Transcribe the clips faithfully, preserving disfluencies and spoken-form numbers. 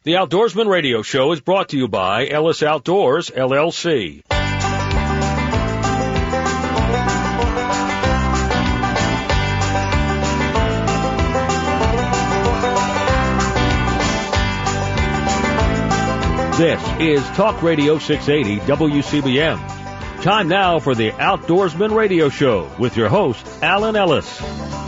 The Outdoorsman Radio Show is brought to you by Ellis Outdoors, L L C. This is Talk Radio six eighty W C B M. Time now for the Outdoorsman Radio Show with your host, Alan Ellis.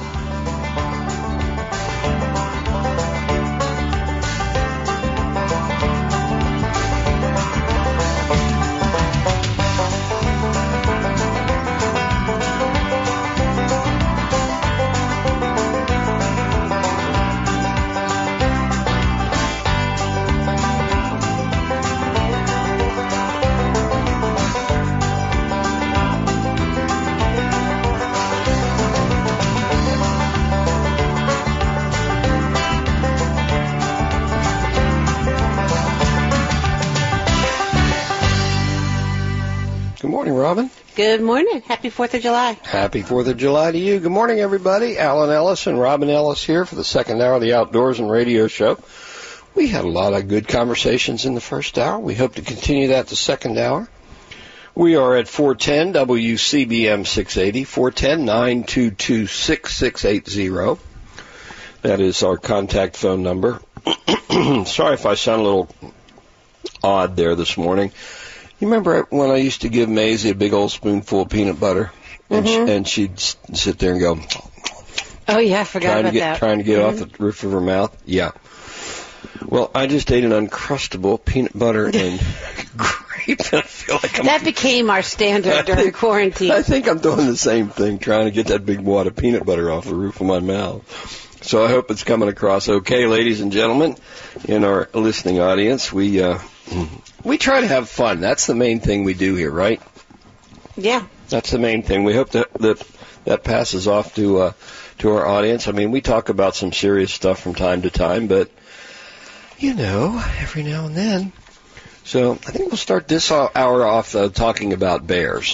Robin? Good morning. Happy fourth of July. Happy fourth of July to you. Good morning, everybody. Alan Ellis and Robin Ellis here for the second hour of the Outdoors and Radio Show. We had a lot of good conversations in the first hour. We hope to continue that the second hour. We are at four ten W C B M six eighty, four one zero, nine two two, six six eight zero. That is our contact phone number. Sorry if I sound a little odd there this morning. You remember when I used to give Maisie a big old spoonful of peanut butter, and, mm-hmm. she, and she'd sit there and go, oh, yeah, I forgot trying about to get, that. Trying to get mm-hmm. off the roof of her mouth? Yeah. Well, I just ate an Uncrustable peanut butter and grape, and I feel like I'm... That became our standard I during think, quarantine. I think I'm doing the same thing, trying to get that big wad of peanut butter off the roof of my mouth. So I hope it's coming across okay, ladies and gentlemen, in our listening audience. We... uh We try to have fun. That's the main thing we do here, right? Yeah. That's the main thing. We hope that that, that passes off to uh, to our audience. I mean, we talk about some serious stuff from time to time, but, you know, every now and then. So I think we'll start this hour off uh, talking about bears.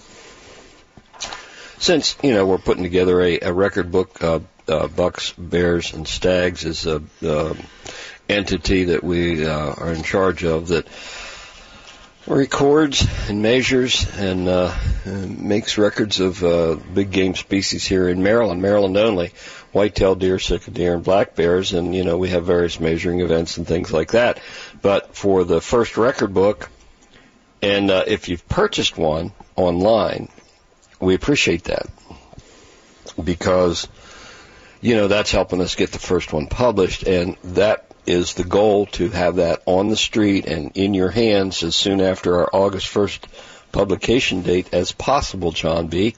Since, you know, we're putting together a, a record book, uh, uh, Bucks, Bears, and Stags is a... Uh, entity that we uh, are in charge of that records and measures and, uh, and makes records of uh, big game species here in Maryland, Maryland only, white-tailed deer, sitka deer, and black bears, and, you know, we have various measuring events and things like that. But for the first record book, and uh, if you've purchased one online, we appreciate that because, you know, that's helping us get the first one published, and that is the goal, to have that on the street and in your hands as soon after our August first publication date as possible, John B.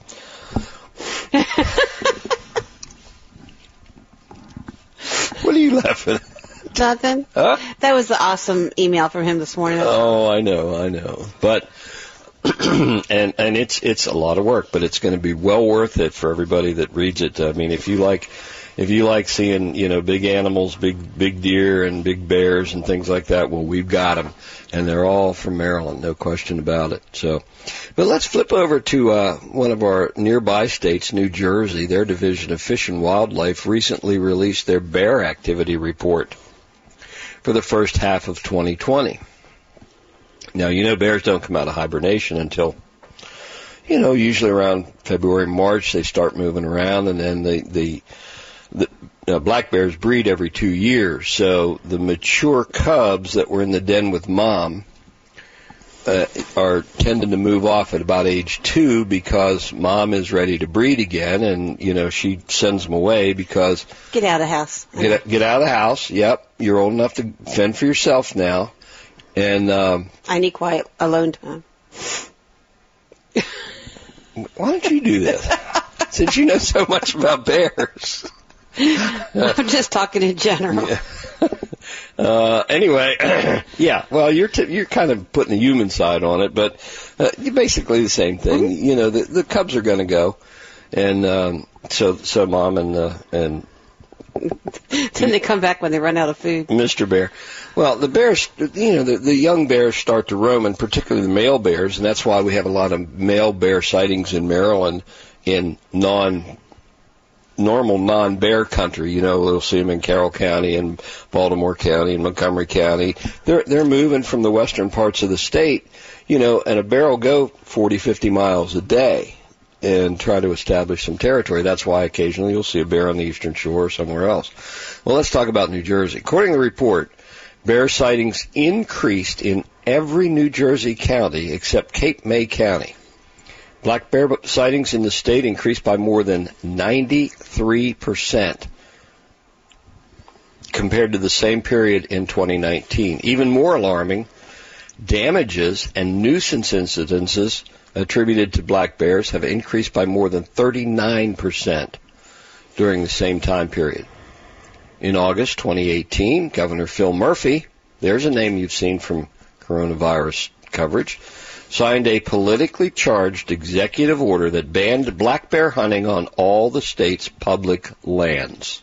What are you laughing at? Nothing. Huh? That was the awesome email from him this morning. Oh, I know, I know. But and and it's it's a lot of work, but it's going to be well worth it for everybody that reads it. I mean, if you like If you like seeing, you know, big animals, big big deer and big bears and things like that, well, we've got them, and they're all from Maryland, no question about it. So, but let's flip over to uh, one of our nearby states, New Jersey. Their Division of Fish and Wildlife recently released their bear activity report for the first half of twenty twenty. Now, you know, bears don't come out of hibernation until, you know, usually around February, March, they start moving around, and then the the The uh, black bears breed every two years, so the mature cubs that were in the den with mom uh, are tending to move off at about age two because mom is ready to breed again, and, you know, she sends them away because... Get out of the house. Get, get out of the house, yep. You're old enough to fend for yourself now. And um, I need quiet, alone time. Why don't you do this? Since you know so much about bears... I'm just talking in general. Yeah. Uh, anyway, yeah. Well, you're t- you're kind of putting the human side on it, but uh, basically the same thing. Mm-hmm. You know, the, the cubs are going to go, and um, so so mom and uh, and then they come back when they run out of food. Mister Bear. Well, the bears, you know, the, the young bears start to roam, and particularly the male bears, and that's why we have a lot of male bear sightings in Maryland in non normal non-bear country. You know, we'll see them in Carroll County and Baltimore County and Montgomery County. They're they're moving from the western parts of the state, you know, and a bear will go forty, fifty miles a day and try to establish some territory. That's why occasionally you'll see a bear on the eastern shore or somewhere else. Well, let's talk about New Jersey. According to the report, bear sightings increased in every New Jersey county except Cape May County. Black bear sightings in the state increased by more than ninety-three percent compared to the same period in twenty nineteen. Even more alarming, damages and nuisance incidences attributed to black bears have increased by more than thirty-nine percent during the same time period. In August twenty eighteen, Governor Phil Murphy, there's a name you've seen from coronavirus coverage, signed a politically charged executive order that banned black bear hunting on all the state's public lands.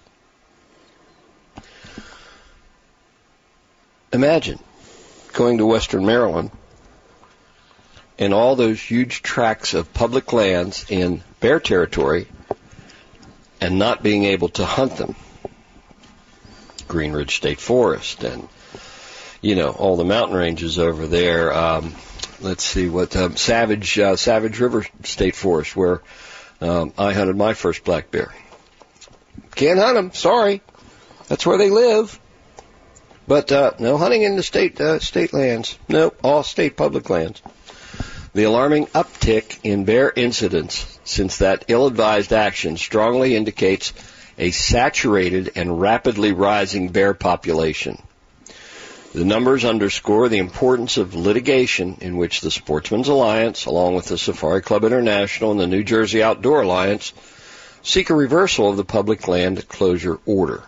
Imagine going to Western Maryland and all those huge tracts of public lands in bear territory and not being able to hunt them. Green Ridge State Forest and, you know, all the mountain ranges over there. Um, let's see what, um, Savage, uh, Savage River State Forest, where um, I hunted my first black bear. Can't hunt them, sorry. That's where they live. But uh, no hunting in the state uh, state lands. Nope, all state public lands. The alarming uptick in bear incidents since that ill-advised action strongly indicates a saturated and rapidly rising bear population. The numbers underscore the importance of litigation in which the Sportsman's Alliance, along with the Safari Club International and the New Jersey Outdoor Alliance, seek a reversal of the public land closure order.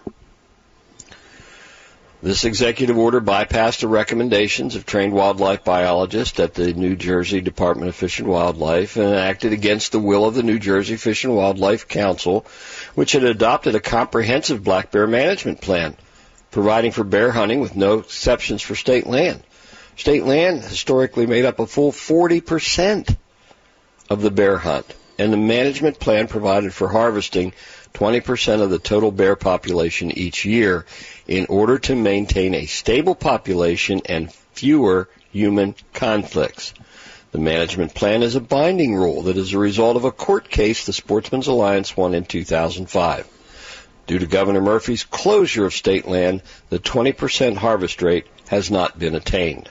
This executive order bypassed the recommendations of trained wildlife biologists at the New Jersey Department of Fish and Wildlife and acted against the will of the New Jersey Fish and Wildlife Council, which had adopted a comprehensive black bear management plan, providing for bear hunting with no exceptions for state land. State land historically made up a full forty percent of the bear hunt, and the management plan provided for harvesting twenty percent of the total bear population each year in order to maintain a stable population and fewer human conflicts. The management plan is a binding rule that is a result of a court case the Sportsman's Alliance won in two thousand five. Due to Governor Murphy's closure of state land, the twenty percent harvest rate has not been attained.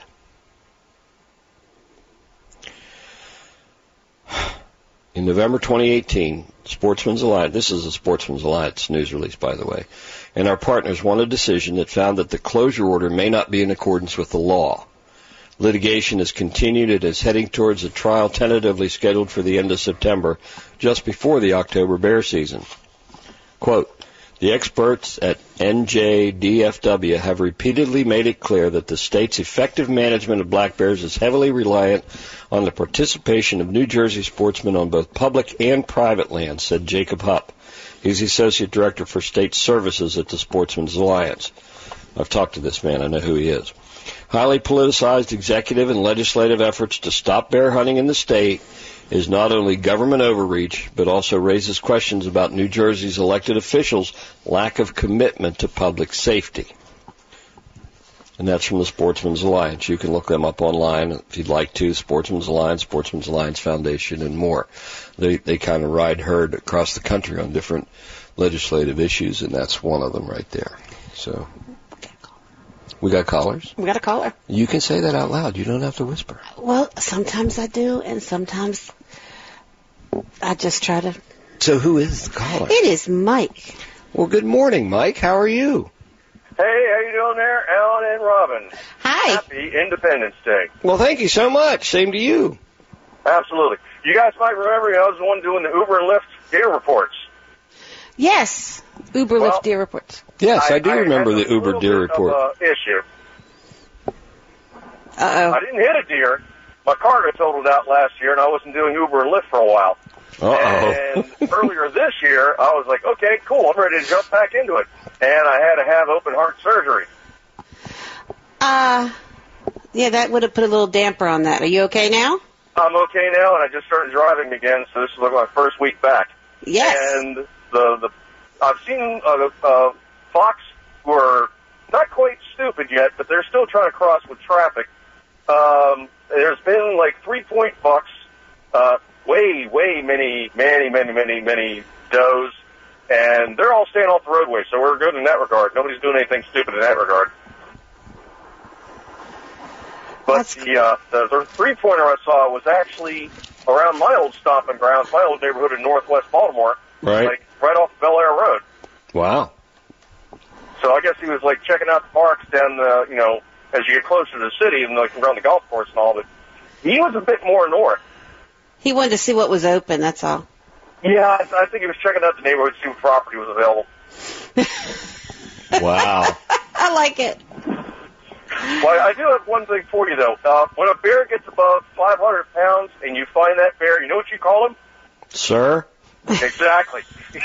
In November twenty eighteen, Sportsman's Alliance, this is a Sportsman's Alliance news release, by the way, and our partners won a decision that found that the closure order may not be in accordance with the law. Litigation has continued and is heading towards a trial tentatively scheduled for the end of September, just before the October bear season. Quote, the experts at N J D F W have repeatedly made it clear that the state's effective management of black bears is heavily reliant on the participation of New Jersey sportsmen on both public and private lands, said Jacob Hupp. He's the Associate Director for State Services at the Sportsman's Alliance. I've talked to this man. I know who he is. Highly politicized executive and legislative efforts to stop bear hunting in the state is not only government overreach, but also raises questions about New Jersey's elected officials' lack of commitment to public safety. And that's from the Sportsman's Alliance. You can look them up online if you'd like to. Sportsman's Alliance, Sportsman's Alliance Foundation, and more. They they kind of ride herd across the country on different legislative issues, and that's one of them right there. So, we got callers? We got a caller. You can say that out loud. You don't have to whisper. Well, sometimes I do, and sometimes I just try to. So who is the caller? It is Mike. Well, good morning, Mike. How are you? Hey, how you doing there, Alan and Robin? Hi. Happy Independence Day. Well, thank you so much. Same to you. Absolutely. You guys might remember I was the one doing the Uber and Lyft deer reports. Yes, Uber Well, Lyft deer reports. Yes, I, I do I remember had the a Uber little deer bit report. Of, uh, issue. Uh-oh. I didn't hit a deer. My car got totaled out last year, and I wasn't doing Uber and Lyft for a while. Uh-oh. And earlier this year, I was like, okay, cool, I'm ready to jump back into it. And I had to have open heart surgery. Uh, yeah, that would have put a little damper on that. Are you okay now? I'm okay now, and I just started driving again, so this is like my first week back. Yes. And the the I've seen uh, uh, Fox who are not quite stupid yet, but they're still trying to cross with traffic. Um, there's been like three-point bucks, uh, way, way many, many, many, many, many does, and they're all staying off the roadway, so we're good in that regard. Nobody's doing anything stupid in that regard. But That's the, uh, the, the three-pointer I saw was actually around my old stomping grounds, my old neighborhood in northwest Baltimore, Right. like right off Bel Air Road. Wow. So I guess he was like checking out the parks down the, you know, as you get closer to the city and like around the golf course and all, but he was a bit more north. He wanted to see what was open, that's all. Yeah, I, I think he was checking out the neighborhood to see what property was available. Wow. I like it. Well, I do have one thing for you, though. Uh, when a bear gets above five hundred pounds and you find that bear, you know what you call him? Sir? Exactly.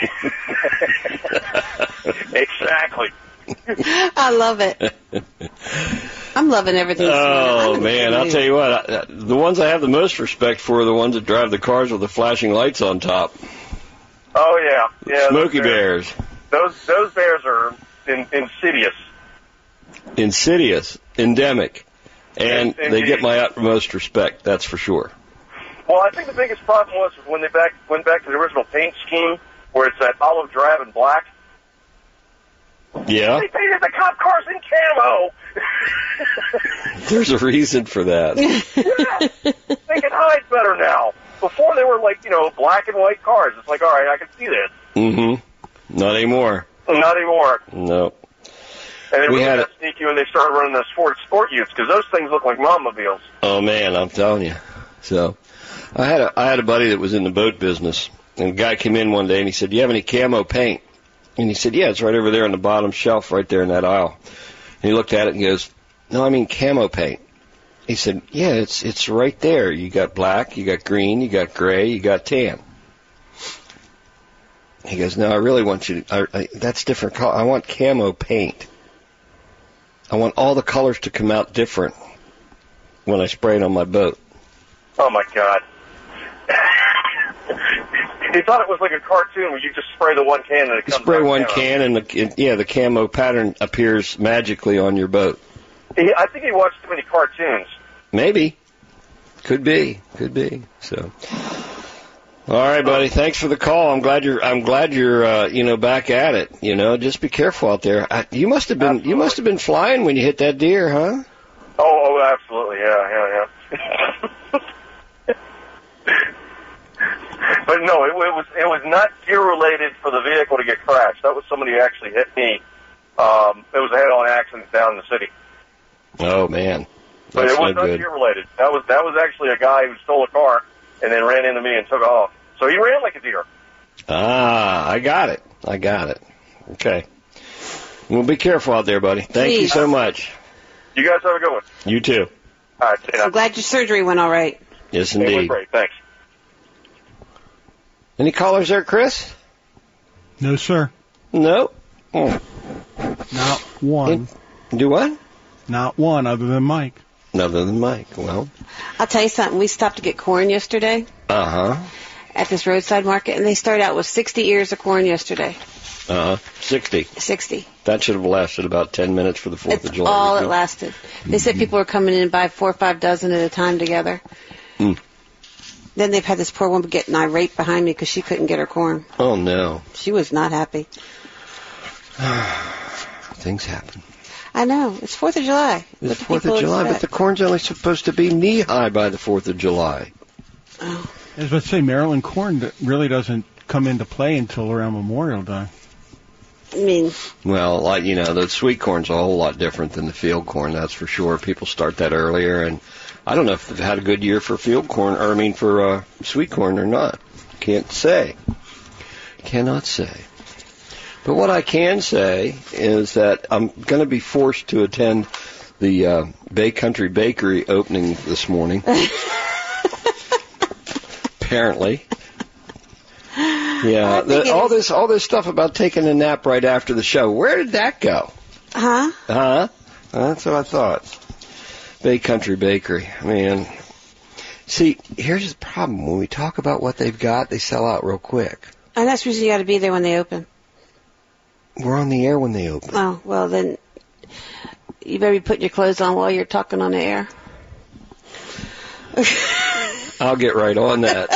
Exactly. I love it. I'm loving everything. Oh, man, I'll tell you what. I, the ones I have the most respect for are the ones that drive the cars with the flashing lights on top. Oh, yeah. yeah Smoky bears. Those those bears are in, insidious. Insidious. Endemic. And Indeed. they get my utmost respect, that's for sure. Well, I think the biggest problem was when they back went back to the original paint scheme, where it's that olive drab and black. Yeah? They painted the cop cars in camo. There's a reason for that. Yeah, they can hide better now. Before they were like, you know, black and white cars. It's like, all right, I can see this. Mm-hmm. Not anymore. Not anymore. No. And they We really had got sneaky when they started running those Ford Sport Utes, because those things look like automobiles. Oh, man, I'm telling you. So, I had a I had a buddy that was in the boat business, and a guy came in one day and he said, "Do you have any camo paint?" And he said, "Yeah, it's right over there on the bottom shelf, right there in that aisle." And he looked at it and he goes, "No, I mean camo paint." He said, "Yeah, it's it's right there. You got black, you got green, you got gray, you got tan." He goes, "No, I really want you to. I, I, that's different color. I want camo paint. I want all the colors to come out different when I spray it on my boat." Oh, my God. He thought it was like a cartoon where you just spray the one can and it You comes spray out one camo. can and the, it, yeah, the camo pattern appears magically on your boat. He, I think he watched too many cartoons. Maybe. Could be. Could be. So. All right, buddy. Thanks for the call. I'm glad you're. I'm glad you're. Uh, you know, back at it. You know, just be careful out there. I, you must have been. Absolutely. You must have been flying when you hit that deer, huh? Oh, oh, absolutely. Yeah, yeah, yeah. But no, it, it was it was not gear related for the vehicle to get crashed. That was somebody who actually hit me. Um, it was a head-on accident down in the city. Oh man, But that's it was no not good. gear related. That was that was actually a guy who stole a car and then ran into me and took off. So he ran like a deer. Ah, I got it. I got it. Okay. Well, be careful out there, buddy. Thank you Please. so much. You guys have a good one. You too. All right. See ya. I'm glad your surgery went all right. Yes, It went indeed. great. Thanks. Any callers there, Chris? No, sir. No. Oh. Not one. Do what? Not one other than Mike. Other than Mike. Well. I'll tell you something. We stopped to get corn yesterday Uh huh. at this roadside market, and they started out with sixty ears of corn yesterday. Uh huh. Sixty. sixty. That should have lasted about ten minutes for the Fourth It's of July. all it weekend. lasted. They said people were coming in and buy four or five dozen at a time together. Mm. Then they've had this poor woman getting irate behind me because she couldn't get her corn. Oh no. She was not happy. Things happen. I know. It's Fourth of July. It's What do Fourth of people July, but expect? the corn's only supposed to be knee high by the Fourth of July. Oh. I was about to say, Maryland corn d- really doesn't come into play until around Memorial Day. I mean, Well, like you know, the sweet corn's a whole lot different than the field corn. That's for sure. People start that earlier, and I don't know if they've had a good year for field corn, or I mean for uh, sweet corn or not. Can't say. Cannot say. But what I can say is that I'm going to be forced to attend the uh, Bay Country Bakery opening this morning. Apparently. Yeah, I think the, it all is- this all this stuff about taking a nap right after the show. Where did that go? huh? Huh? That's what I thought. Bay Country Bakery. Man. See, here's the problem. When we talk about what they've got, they sell out real quick. And that's the reason you got to be there when they open. We're on the air when they open. Oh, well then, you better be putting your clothes on while you're talking on the air. I'll get right on that.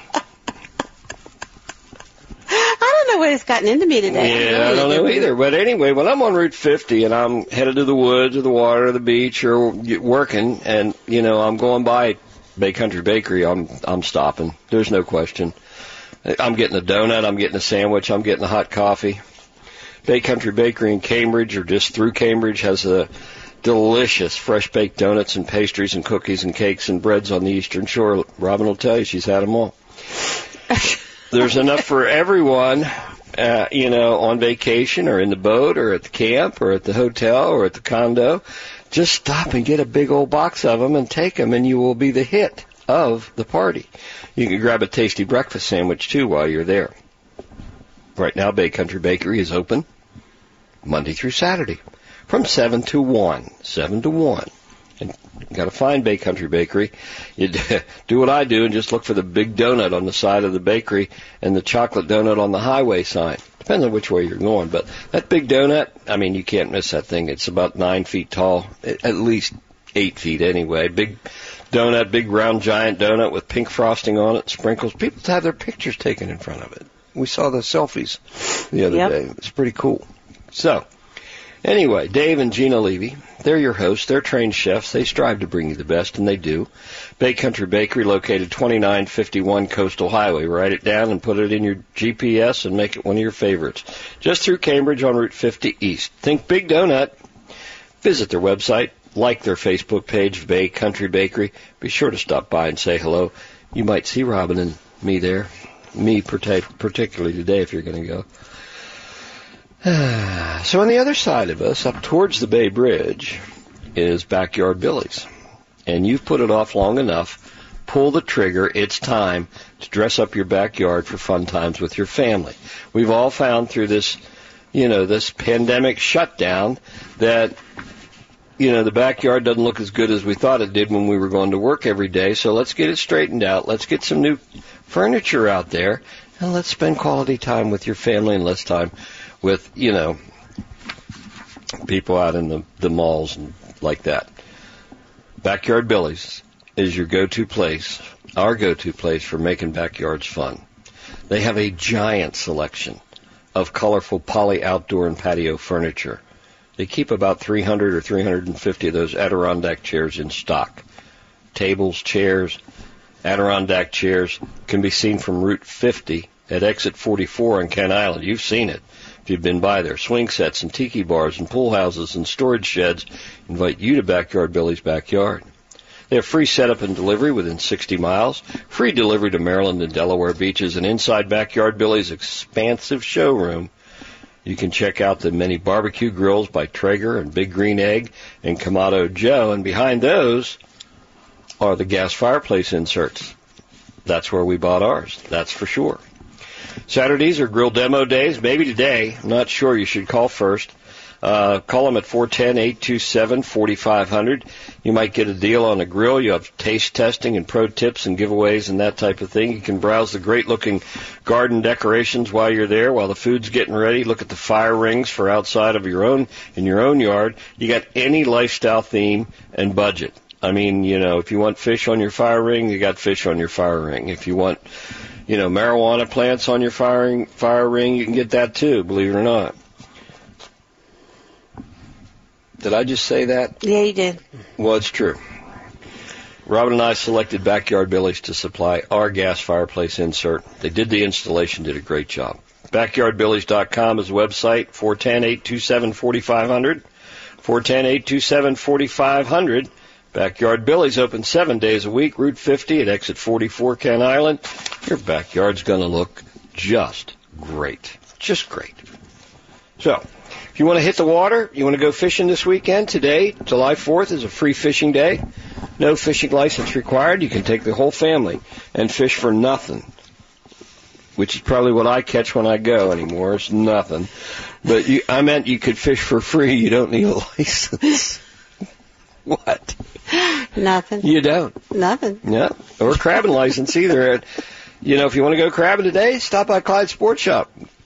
I don't know what has gotten into me today. Yeah, I don't know either. But anyway, when I'm on Route fifty and I'm headed to the woods or the water or the beach or working, and you know I'm going by Bay Country Bakery, I'm I'm stopping. There's no question. I'm getting a donut. I'm getting a sandwich. I'm getting a hot coffee. Bay Country Bakery in Cambridge, or just through Cambridge, has a delicious fresh baked donuts and pastries and cookies and cakes and breads on the Eastern Shore. Robin will tell you she's had them all. There's enough for everyone, uh, you know, on vacation or in the boat or at the camp or at the hotel or at the condo. Just stop and get a big old box of them and take them, and you will be the hit of the party. You can grab a tasty breakfast sandwich, too, while you're there. Right now, Bay Country Bakery is open Monday through Saturday from seven to one. seven to one. And you got to find Bay Country Bakery. You do what I do and just look for the big donut on the side of the bakery and the chocolate donut on the highway sign. Depends on which way you're going. But that big donut, I mean, you can't miss that thing. It's about nine feet tall, at least eight feet anyway. Big donut, big round giant donut with pink frosting on it, sprinkles. People have their pictures taken in front of it. We saw the selfies the other yep. day. It's pretty cool. So, anyway, Dave and Gina Levy, they're your hosts. They're trained chefs. They strive to bring you the best, and they do. Bay Country Bakery, located twenty-nine fifty-one Coastal Highway. Write it down and put it in your G P S and make it one of your favorites. Just through Cambridge on Route fifty East. Think Big Donut. Visit their website. Like their Facebook page, Bay Country Bakery. Be sure to stop by and say hello. You might see Robin and me there. Me particularly today if you're going to go. So on the other side of us, up towards the Bay Bridge, is Backyard Billy's. And you've put it off long enough. Pull the trigger. It's time to dress up your backyard for fun times with your family. We've all found through this, you know, this pandemic shutdown that, you know, the backyard doesn't look as good as we thought it did when we were going to work every day. So let's get it straightened out. Let's get some new furniture out there, and let's spend quality time with your family and less time with, you know, people out in the, the malls and like that. Backyard Billy's is your go-to place, our go-to place for making backyards fun. They have a giant selection of colorful poly outdoor and patio furniture. They keep about three hundred or three hundred fifty of those Adirondack chairs in stock. Tables, chairs, Adirondack chairs can be seen from Route fifty at exit forty-four on Kent Island. You've seen it if you've been by there. Swing sets and tiki bars and pool houses and storage sheds invite you to Backyard Billy's backyard. They have free setup and delivery within sixty miles, free delivery to Maryland and Delaware beaches, and inside Backyard Billy's expansive showroom, you can check out the many barbecue grills by Traeger and Big Green Egg and Kamado Joe, and behind those are the gas fireplace inserts. That's where we bought ours, that's for sure. Saturdays are grill demo days, maybe today. I'm not sure. You should call first. Uh, call them at four one zero, eight two seven, four five zero zero. You might get a deal on a grill. You have taste testing and pro tips and giveaways and that type of thing. You can browse the great-looking garden decorations while you're there, while the food's getting ready. Look at the fire rings for outside of your own, in your own yard. You got any lifestyle theme and budget. I mean, you know, if you want fish on your fire ring, you got fish on your fire ring. If you want, you know, marijuana plants on your fire, fire ring, you can get that too, believe it or not. Did I just say that? Yeah, you did. Well, it's true. Robin and I selected Backyard Billy's to supply our gas fireplace insert. They did the installation, did a great job. backyard billies dot com is the website, four one zero, eight two seven, four five zero zero, four one zero, eight two seven, four five zero zero. Backyard Billy's open seven days a week, Route fifty at exit forty-four, Kent Island. Your backyard's going to look just great. Just great. So, if you want to hit the water, you want to go fishing this weekend, today, July fourth, is a free fishing day. No fishing license required. You can take the whole family and fish for nothing, which is probably what I catch when I go anymore. It's nothing. But you, I meant you could fish for free. You don't need a license. What? Nothing. You don't? Nothing. Yeah, or a crabbing license either. You know, if you want to go crabbing today, stop by Clyde Sports Shop.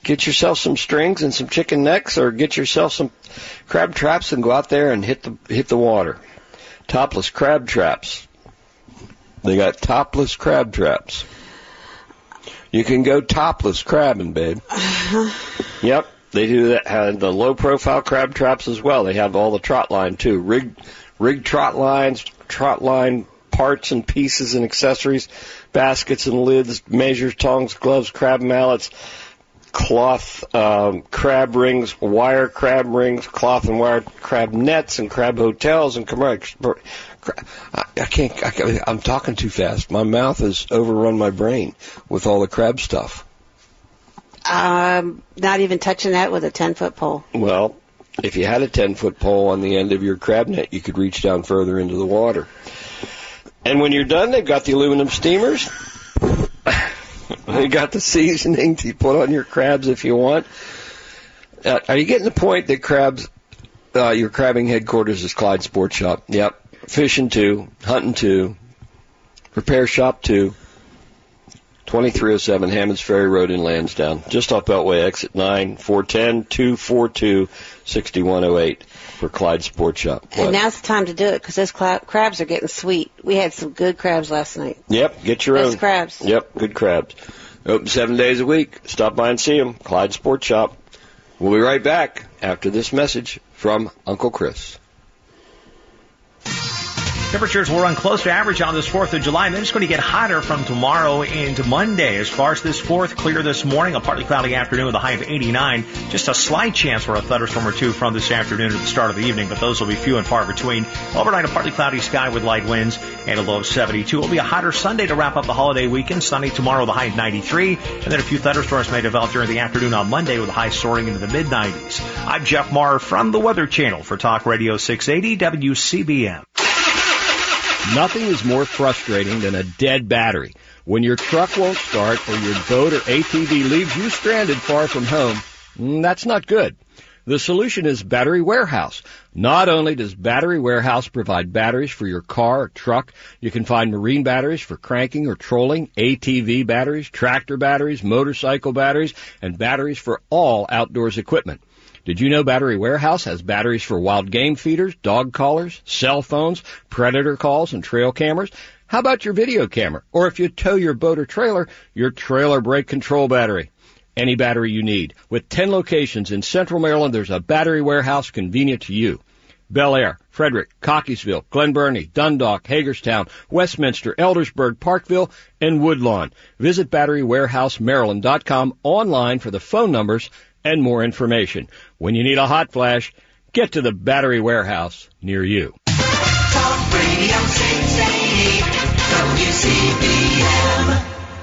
get yourself some strings and some chicken necks, or get yourself some crab traps and go out there and hit the hit the water. Topless crab traps. They got topless crab traps. You can go topless crabbing, babe. Yep, they do that. Have the low-profile crab traps as well. They have all the trot line too. Rig, rig trot lines, trot line parts and pieces and accessories, baskets and lids, measures, tongs, gloves, crab mallets, cloth um, crab rings, wire crab rings, cloth and wire crab nets, and crab hotels and commercial. I, I can't. I can't. I'm talking too fast. My mouth has overrun my brain with all the crab stuff. Um, not even touching that with a ten-foot pole. Well, if you had a ten-foot pole on the end of your crab net, you could reach down further into the water. And when you're done, they've got the aluminum steamers. They got the seasoning to put on your crabs if you want. Uh, are you getting the point that crabs, uh, your crabbing headquarters is Clyde Sports Shop? Yep. Fishing too, hunting too, repair shop too. twenty-three oh seven Hammonds Ferry Road in Lansdowne, just off Beltway, exit nine, four one zero, two four two, six one zero eight for Clyde Sports Shop. What? And now's the time to do it because those cla- crabs are getting sweet. We had some good crabs last night. Yep, get your Best own. crabs. Yep, good crabs. Open seven days a week. Stop by and see them. Clyde Sports Shop. We'll be right back after this message from Uncle Chris. Temperatures will run close to average on this fourth of July, and then it's going to get hotter from tomorrow into Monday. As far as this fourth, clear this morning, a partly cloudy afternoon with a high of eighty-nine. Just a slight chance for a thunderstorm or two from this afternoon at the start of the evening, but those will be few and far between. Overnight, a partly cloudy sky with light winds and a low of seventy-two. It will be a hotter Sunday to wrap up the holiday weekend. Sunny tomorrow with a high of ninety-three, and then a few thunderstorms may develop during the afternoon on Monday with a high soaring into the mid nineties. I'm Jeff Maher from the Weather Channel for Talk Radio six eighty W C B M. Nothing is more frustrating than a dead battery. When your truck won't start or your boat or A T V leaves you stranded far from home, that's not good. The solution is Battery Warehouse. Not only does Battery Warehouse provide batteries for your car or truck, you can find marine batteries for cranking or trolling, A T V batteries, tractor batteries, motorcycle batteries, and batteries for all outdoors equipment. Did you know Battery Warehouse has batteries for wild game feeders, dog collars, cell phones, predator calls, and trail cameras? How about your video camera? Or if you tow your boat or trailer, your trailer brake control battery. Any battery you need. With ten locations in Central Maryland, there's a Battery Warehouse convenient to you. Bel Air, Frederick, Cockeysville, Glen Burnie, Dundalk, Hagerstown, Westminster, Eldersburg, Parkville, and Woodlawn. Visit battery warehouse maryland dot com online for the phone numbers and more information. When you need a hot flash, get to the Battery Warehouse near you. Talk Radio six eighty W C B M.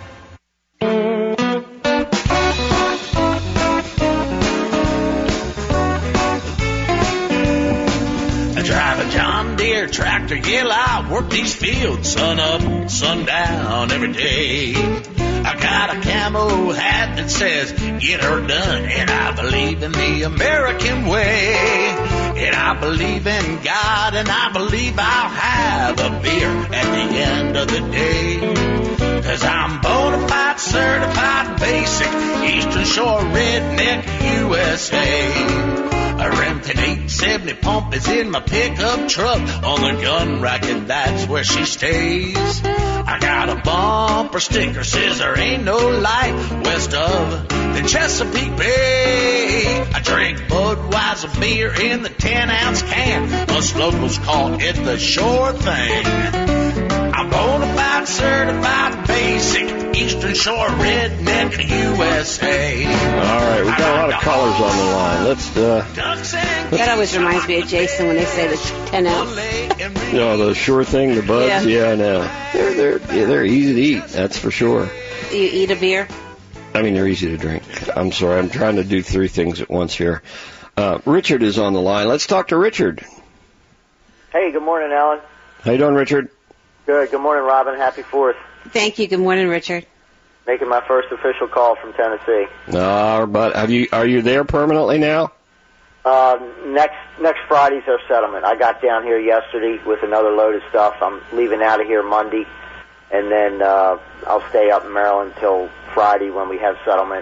I drive a John Deere tractor, yeah, I work these fields sun up, sundown every day. I got a camo hat that says, get her done, and I believe in the American way. And I believe in God, and I believe I'll have a beer at the end of the day. Cause I'm bona fide, certified, basic, Eastern Shore redneck U S A. A Remington eight seventy pump is in my pickup truck. On the gun racket, that's where she stays. I got a bumper sticker, says there ain't no light west of the Chesapeake Bay. I drink Budweiser beer in the ten ounce can. Us locals call it the sure thing. I'm bona fide, certified, basic, Eastern Shore redneck U S A. All right, we've got a lot of callers on the line. Let's, uh... That always reminds me of Jason when they say the ten ounce. You know, the sure thing, the buds, yeah, yeah I know. They're, they're, yeah, they're easy to eat, that's for sure. Do you eat a beer? I mean, they're easy to drink. I'm sorry, I'm trying to do three things at once here. Uh, Richard is on the line. Let's talk to Richard. Hey, good morning, Alan. How you doing, Richard? Good. Good morning, Robin. Happy fourth. Thank you. Good morning, Richard. Making my first official call from Tennessee. Uh, but have you, are you there permanently now? Uh, next next Friday's our settlement. I got down here yesterday with another load of stuff. I'm leaving out of here Monday, and then uh, I'll stay up in Maryland till Friday when we have settlement.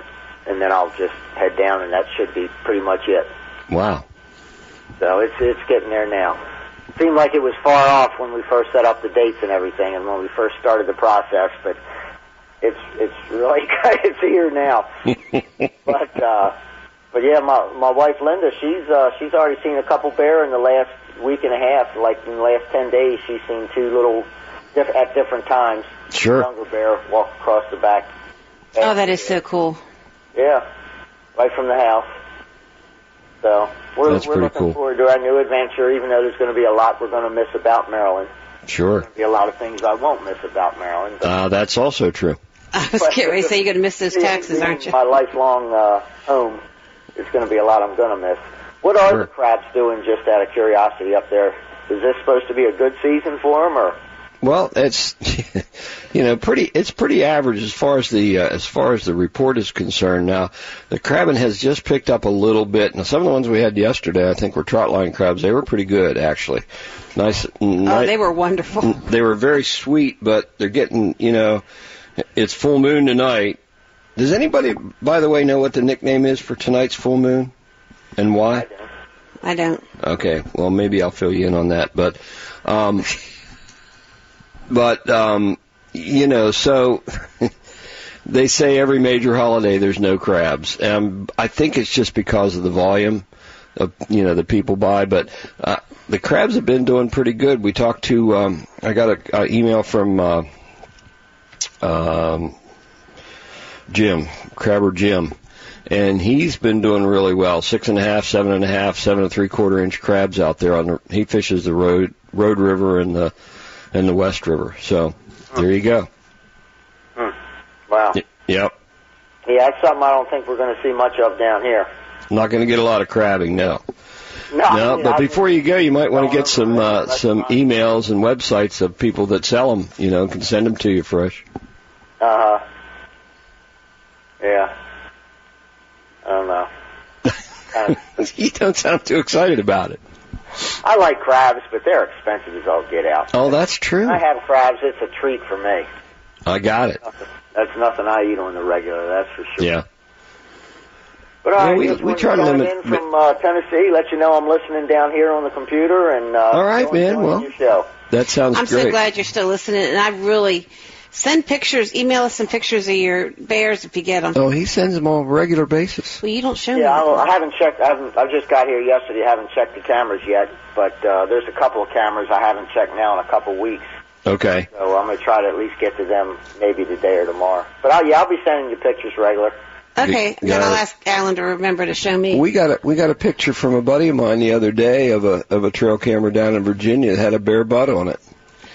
and then I'll just head down, and that should be pretty much it. Wow. So it's it's getting there now. It seemed like it was far off when we first set up the dates and everything, and when we first started the process, but it's it's really it's here now. but uh, but yeah, my my wife Linda, she's uh, she's already seen a couple bear in the last week and a half. Like in the last ten days, she's seen two little diff- at different times. Sure. Younger bear walk across the back. Oh, that is so cool. Yeah, right from the house. So we're, That's we're pretty looking cool. forward to our new adventure, even though there's going to be a lot we're going to miss about Maryland. Sure. There'll be a lot of things I won't miss about Maryland. But Uh, that's also true. I was getting ready to say you're going to miss those taxes, aren't you? My lifelong uh, home, it's going to be a lot I'm going to miss. What are Sure. the crabs doing, just out of curiosity, up there? Is this supposed to be a good season for them, or? Well, it's you know pretty. It's pretty average as far as the uh, as far as the report is concerned. Now, the crabbing has just picked up a little bit. Now, some of the ones we had yesterday, I think, were trotline crabs. They were pretty good, actually. Nice. Oh, they were wonderful. They were very sweet, but they're getting. You know, it's full moon tonight. Does anybody, by the way, know what the nickname is for tonight's full moon, and why? I don't. Okay, well, maybe I'll fill you in on that, but. Um, But, um, you know, so they say every major holiday there's no crabs. Um, I think it's just because of the volume of, you know, the people buy. But uh, the crabs have been doing pretty good. We talked to, um, I got an email from uh, um, Jim, Crabber Jim, and he's been doing really well. Six and a half, seven and a half, seven and three quarter inch crabs out there. On the, he fishes the Road Road River and the and the West River. So there you go. Hmm. Wow. Y- yep. Yeah, that's something I don't think we're going to see much of down here. Not going to get a lot of crabbing, no. No, No, yeah, but I before you go, you might want to get some uh, That's some fine. emails and websites of people that sell them. You know, can send them to you fresh. Uh huh. Yeah. I don't know. Kind of, You don't sound too excited about it. I like crabs, but they're expensive as all get out. Oh, that's true. When I have crabs, it's a treat for me. I got it. That's nothing I eat on the regular, that's for sure. Yeah. But all Yeah, right, we- just we wanted try to phone limit- in from uh, Tennessee, let you know I'm listening down here on the computer, and uh, All right, still man, enjoying well. your show. That sounds I'm great. so glad you're still listening, and I really send pictures, email us some pictures of your bears if you get them. Oh, he sends them on a regular basis. Well, you don't show Yeah, I, me. don't- I haven't checked. I haven't. I just got here yesterday. I haven't checked the cameras yet, but uh, there's a couple of cameras I haven't checked now in a couple weeks. Okay. So I'm gonna try to at least get to them maybe today or tomorrow. But I'll, yeah, I'll be sending you pictures regular. Okay, You then got I'll it. ask Alan to remember to show me. We got a we got a picture from a buddy of mine the other day of a of a trail camera down in Virginia that had a bare butt on it.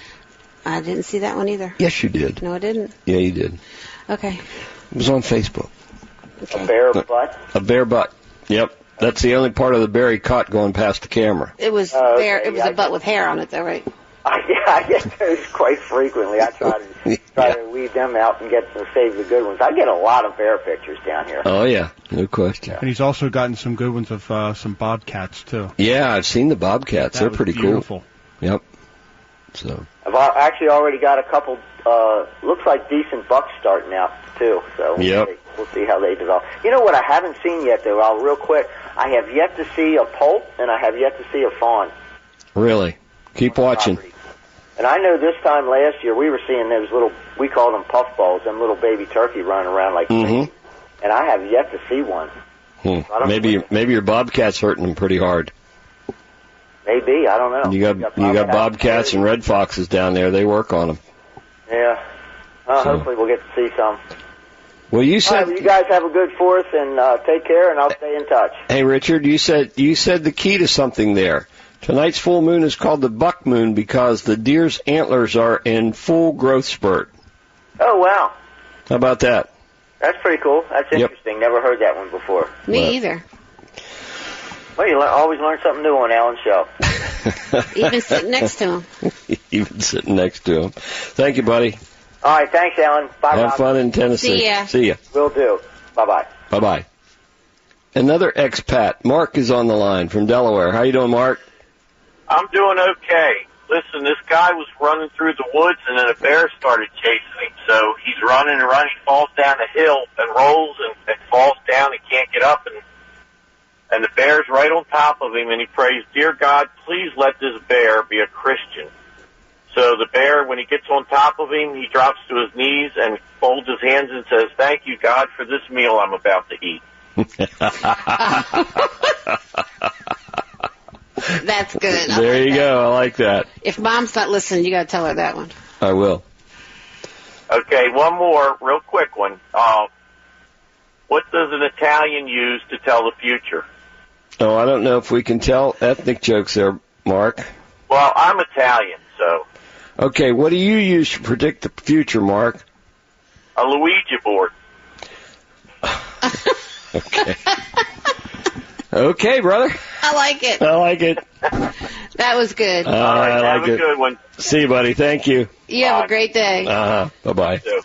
I didn't see that one either. Yes, you did. No, I didn't. Yeah, you did. Okay. It was on Facebook. Okay. A bear No. butt. A bare butt. Yep. That's the only part of the bear he caught going past the camera. It was Oh, okay, bear. It was yeah, a butt with hair on it, though, right? Yeah, I get those quite frequently. I try to try Yeah. to weed them out and get them save the good ones. I get a lot of bear pictures down here. Oh yeah, no question. And he's also gotten some good ones of uh, some bobcats too. Yeah, I've seen the bobcats. That They're was pretty beautiful. cool. Yep. So. I've al- actually already got a couple. Uh, looks like decent bucks starting out too. So we'll, Yep. see, we'll see how they develop. You know what I haven't seen yet, though. I'll real quick. I have yet to see a poult, and I have yet to see a fawn. Really, keep watching. Property. And I know this time last year we were seeing those little, we call them puffballs, them little baby turkey running around like crazy. Mm-hmm. And I have yet to see one. Hmm. I don't Maybe know. maybe your bobcat's hurting them pretty hard. Maybe, I don't know. You got you got bobcats and red foxes down there. They work on them. Yeah. Well, So. hopefully we'll get to see some. Well, you All said. right, well, you guys have a good fourth, and uh, take care, and I'll stay in touch. Hey, Richard, you said you said the key to something there. Tonight's full moon is called the buck moon because the deer's antlers are in full growth spurt. Oh, wow. How about that? That's pretty cool. That's Yep. interesting. Never heard that one before. Me Well. either. Well, you le- always learn something new on Alan's show. Even sitting next to him. Even sitting next to him. Thank you, buddy. All right, thanks, Alan. Bye, Have Rob. fun in Tennessee. See ya. See ya. Will do. Bye-bye. Bye-bye. Another expat. Mark is on the line from Delaware. How you doing, Mark? I'm doing okay. Listen, this guy was running through the woods, and then a bear started chasing him. So he's running and running, falls down the hill, and rolls and, and falls down, he can't get up, and and the bear's right on top of him, and he prays, "Dear God, please let this bear be a Christian." So the bear, when he gets on top of him, he drops to his knees and folds his hands and says, "Thank you, God, for this meal I'm about to eat." That's good. I There like you that. go. I like that. If Mom's not listening, you got to tell her that one. I will. Okay, one more, real quick one. Uh, what does an Italian use to tell the future? Oh, I don't know if we can tell ethnic jokes there, Mark. Well, I'm Italian, so Okay, what do you use to predict the future, Mark? a Luigi board. Okay. Okay, brother. I like it. I like it. That was good. Uh, All right, I like have a it. good one. See you, buddy. Thank you. You have a great day. Uh-huh. Bye-bye. So,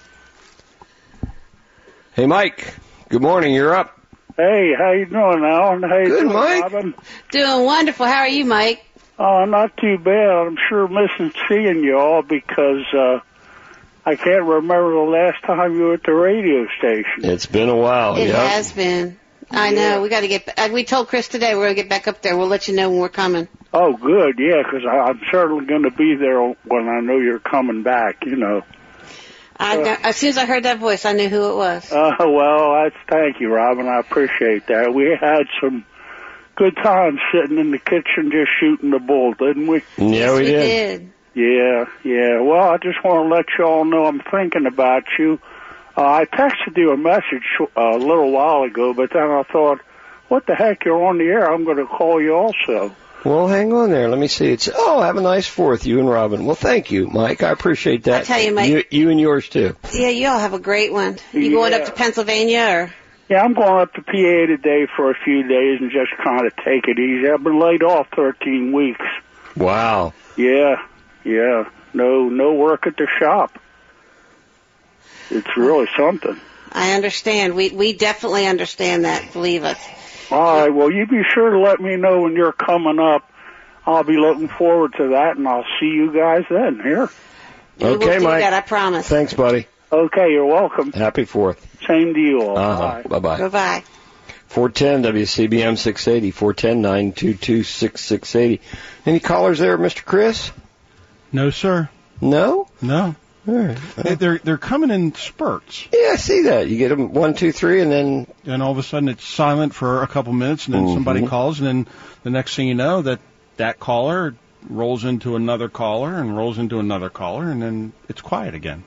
Hey, Mike. Good morning. You're up. Hey, how you doing, Alan? How you Good, doing, Mike. Robin? Doing wonderful. How are you, Mike? Oh, not too bad. I'm sure missing seeing you all because uh, I can't remember the last time you were at the radio station. It's been a while. It Yep. has been. I know. We got to get. Uh, we told Chris today we're going to get back up there. We'll let you know when we're coming. Oh, good, yeah, because I'm certainly going to be there when I know you're coming back, you know. I know, as soon as I heard that voice, I knew who it was. Uh, well, that's, thank you, Robin. I appreciate that. We had some good times sitting in the kitchen just shooting the bull, didn't we? Yeah, yes, we we did. did. Yeah, yeah. Well, I just want to let you all know I'm thinking about you. Uh, I texted you a message uh, a little while ago, but then I thought, what the heck, you're on the air. I'm going to call you also. Well, hang on there. Let me see. It's oh, have a nice Fourth, you and Robin. Well, thank you, Mike. I appreciate that. I tell you, Mike. You, you and yours too. Yeah, you all have a great one. You going Yeah. up to Pennsylvania or? Yeah, I'm going up to P A today for a few days and just kind of take it easy. I've been laid off thirteen weeks. Wow. Yeah, yeah. No, no work at the shop. It's really something. I understand. We we definitely understand that. Believe us. All right, well, you be sure to let me know when you're coming up. I'll be looking forward to that, and I'll see you guys then. Here. We will Okay, do Mike. that. I promise. Thanks, buddy. Okay, you're welcome. Happy Fourth. Same to you all. Uh-huh. Bye. Bye-bye. Bye bye. four ten W C B M six eighty, four ten, nine two two, six six eight zero. Any callers there, Mister Chris? No, sir. No? No. All right. They- They're they're coming in spurts, Yeah, I see that. You get them one, two, three, and then and all of a sudden it's silent for a couple minutes, and then Mhm. somebody calls, and then the next thing you know, that that caller rolls into another caller and rolls into another caller, and then it's quiet again.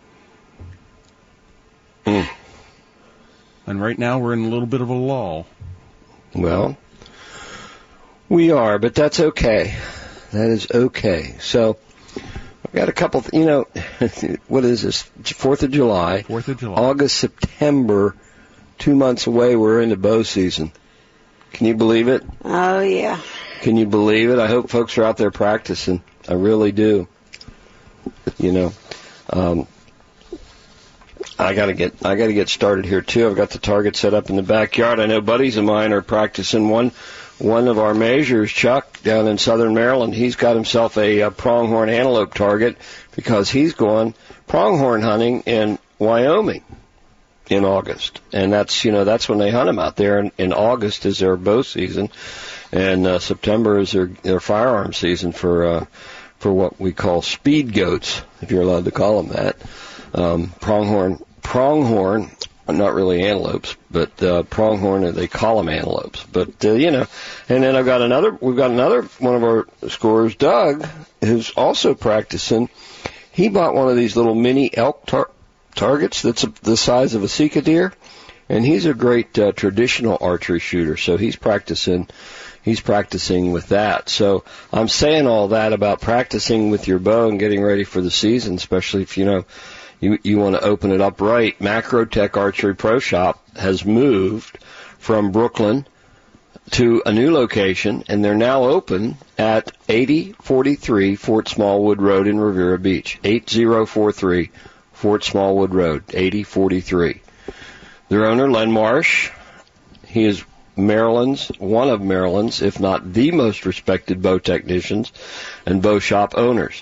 Mm. And right now we're in a little bit of a lull. Well, we are, but that's okay. That is okay. So, I've got a couple, th- you know, what is this? Fourth of July. Fourth of July. August, September, two months away, we're into bow season. Can you believe it? Oh yeah. Can you believe it? I hope folks are out there practicing. I really do. You know, um, I gotta get I gotta get started here too. I've got the target set up in the backyard. I know buddies of mine are practicing one. One of our measures, Chuck, down in southern Maryland, he's got himself a, a pronghorn antelope target because he's going pronghorn hunting in Wyoming in August, and that's you know that's when they hunt them out there. In, in August is their bow season, and uh, September is their their firearm season for uh, for what we call speed goats, if you're allowed to call them that. Um, pronghorn, pronghorn. Not really antelopes, but uh, pronghorn, they call them antelopes. But, uh, you know, and then I've got another, we've got another one of our scorers, Doug, who's also practicing. He bought one of these little mini elk tar- targets that's a, the size of a Sika deer, and he's a great uh, traditional archery shooter, so he's practicing, he's practicing with that. So I'm saying all that about practicing with your bow and getting ready for the season, especially if, you know, You, you want to open it up right. Macrotech Archery Pro Shop has moved from Brooklyn to a new location, and they're now open at eighty forty-three Fort Smallwood Road in Riviera Beach. eighty forty-three Fort Smallwood Road, eighty forty-three. Their owner, Len Marsh, he is Maryland's, one of Maryland's, if not the most respected bow technicians and bow shop owners.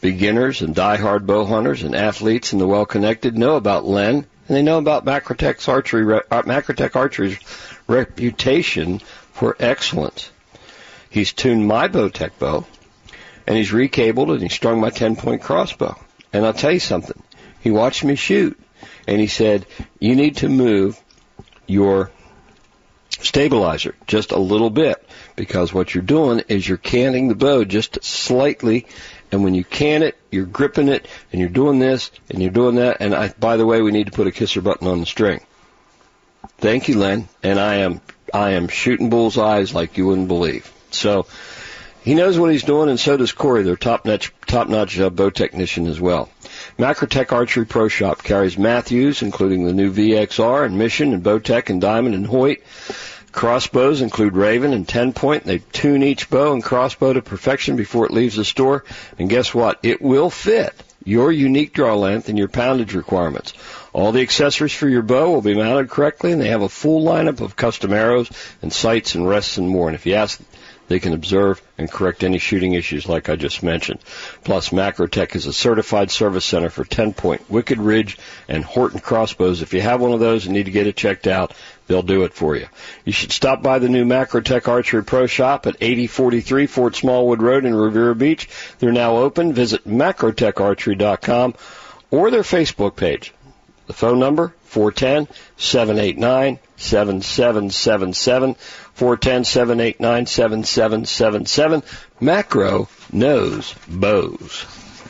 Beginners and die-hard bow hunters and athletes and the well-connected know about Len, and they know about Macrotech Archery, uh, Macrotech Archery's reputation for excellence. He's tuned my Bowtech bow, and he's recabled and he strung my ten-point crossbow. And I'll tell you something. He watched me shoot, and he said, you need to move your stabilizer just a little bit, because what you're doing is you're canting the bow just slightly, and when you can it, you're gripping it, and you're doing this, and you're doing that, and I, by the way, we need to put a kisser button on the string. Thank you, Len, and I am I am shooting bullseyes like you wouldn't believe. So he knows what he's doing, and so does Corey, their top-notch, top-notch uh, bow technician as well. Macrotech Archery Pro Shop carries Matthews, including the new V X R, and Mission, and Bowtech, and Diamond, and Hoyt. Crossbows include Raven and ten point. They tune each bow and crossbow to perfection before it leaves the store. And guess what? It will fit your unique draw length and your poundage requirements. All the accessories for your bow will be mounted correctly, and they have a full lineup of custom arrows and sights and rests and more. And if you ask, they can observe and correct any shooting issues like I just mentioned. Plus, Macrotech is a certified service center for ten point, Wicked Ridge, and Horton crossbows. If you have one of those and need to get it checked out, they'll do it for you. You should stop by the new Macrotech Archery Pro Shop at eighty forty-three Fort Smallwood Road in Riviera Beach. They're now open. Visit macrotech archery dot com or their Facebook page. The phone number, four one zero, seven eight nine, seven seven seven seven, four one zero, seven eight nine, seven seven seven seven. Macro knows bows.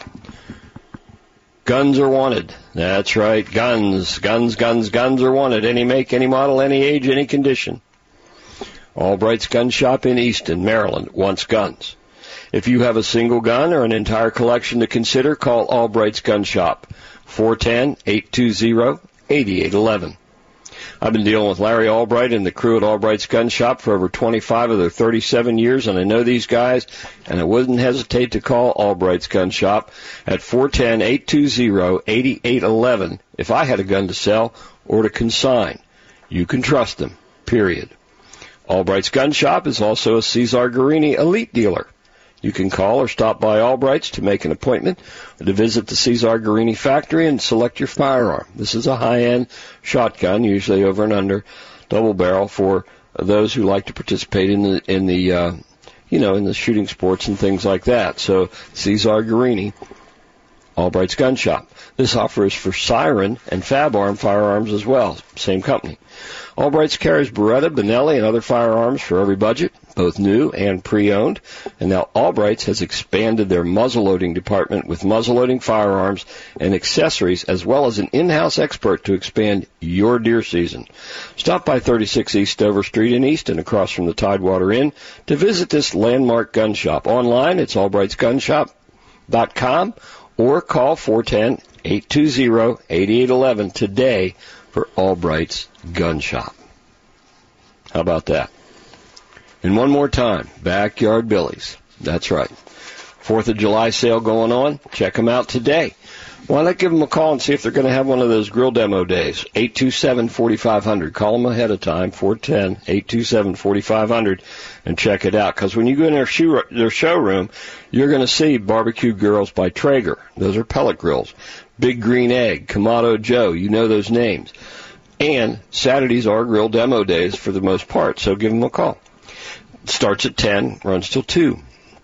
Guns are wanted. That's right, guns, guns, guns, guns are wanted. Any make, any model, any age, any condition. Albright's Gun Shop in Easton, Maryland, wants guns. If you have a single gun or an entire collection to consider, call Albright's Gun Shop, four one zero, eight two zero, eight eight one one. I've been dealing with Larry Albright and the crew at Albright's Gun Shop for over twenty-five of their thirty-seven years, and I know these guys, and I wouldn't hesitate to call Albright's Gun Shop at four one zero, eight two zero, eight eight one one if I had a gun to sell or to consign. You can trust them, period. Albright's Gun Shop is also a Cesar Guerini Elite dealer. You can call or stop by Albright's to make an appointment or to visit the Cesar Guerini factory and select your firearm. This is a high-end shotgun, usually over and under, double barrel for those who like to participate in the, in the, uh, you know, in the shooting sports and things like that. So Cesar Guerini, Albright's Gun Shop. This offer is for Siren and Fab Arm firearms as well, same company. Albright's carries Beretta, Benelli, and other firearms for every budget, both new and pre-owned. And now Albright's has expanded their muzzleloading department with muzzleloading firearms and accessories, as well as an in-house expert to expand your deer season. Stop by thirty-six East Dover Street in Easton, across from the Tidewater Inn, to visit this landmark gun shop. Online, it's albrights gun shop dot com, or call four one zero, eight two zero, eight eight one one today for Albright's Gun Shop. How about that? And one more time, Backyard Billy's. That's right. Fourth of July sale going on. Check them out today. Why not give them a call and see if they're going to have one of those grill demo days? eight two seven, four five zero zero. Call them ahead of time, four one zero, eight two seven, four five zero zero, and check it out. Because when you go in their, shoe, their showroom, you're going to see Barbecue Grills by Traeger. Those are pellet grills. Big Green Egg, Kamado Joe, you know those names. And Saturdays are grill demo days for the most part, so give them a call. It starts at ten, runs till two.